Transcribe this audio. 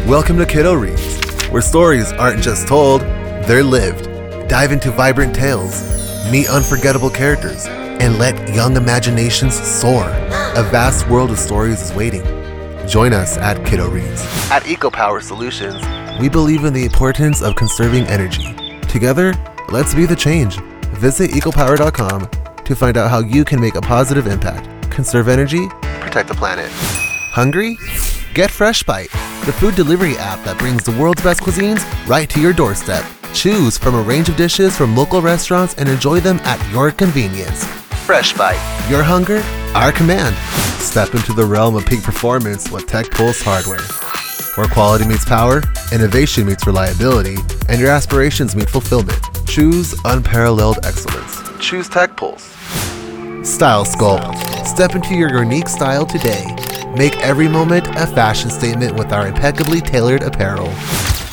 Welcome to Kiddo Reads, where stories aren't just told, they're lived. Dive into vibrant tales, meet unforgettable characters, and let young imaginations soar. A vast world of stories is waiting. Join us at Kiddo Reads. At EcoPower Solutions, we believe in the importance of conserving energy. Together, let's be the change. Visit ecopower.com to find out how you can make a positive impact. Conserve energy, protect the planet. Hungry? Get FreshBite, the food delivery app that brings the world's best cuisines right to your doorstep. Choose from a range of dishes from local restaurants and enjoy them at your convenience. FreshBite, your hunger, our command. Step into the realm of peak performance with TechPulse hardware, where quality meets power, innovation meets reliability, and your aspirations meet fulfillment. Choose unparalleled excellence. Choose TechPulse. Style Sculpt. Step into your unique style today. Make every moment a fashion statement with our impeccably tailored apparel.